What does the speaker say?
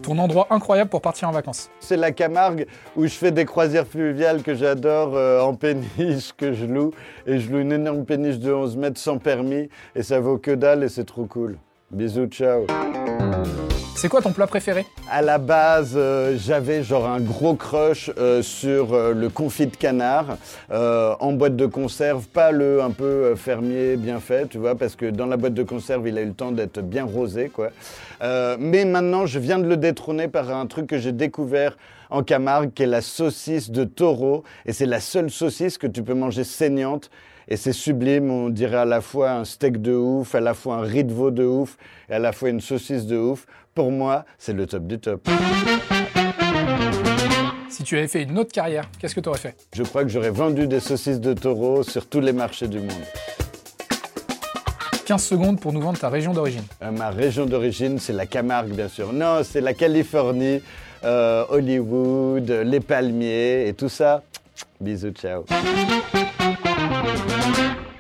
Ton endroit incroyable pour partir en vacances? C'est la Camargue où je fais des croisières fluviales que j'adore en péniche que je loue. Et je loue une énorme péniche de 11 mètres sans permis et ça vaut que dalle et c'est trop cool. Bisous, ciao. C'est quoi ton plat préféré? À la base, j'avais genre un gros crush sur le confit de canard en boîte de conserve, pas le un peu fermier bien fait, tu vois, parce que dans la boîte de conserve, il a eu le temps d'être bien rosé, quoi. Mais maintenant, je viens de le détrôner par un truc que j'ai découvert en Camargue, qui est la saucisse de taureau. Et c'est la seule saucisse que tu peux manger saignante. Et c'est sublime, on dirait à la fois un steak de ouf, à la fois un riz de veau de ouf, et à la fois une saucisse de ouf. Pour moi, c'est le top du top. Si tu avais fait une autre carrière, qu'est-ce que tu aurais fait? Je crois que j'aurais vendu des saucisses de taureau sur tous les marchés du monde. 15 secondes pour nous vendre ta région d'origine. Ma région d'origine, c'est la Camargue, bien sûr. Non, c'est la Californie, Hollywood, les palmiers et tout ça. Bisous, ciao.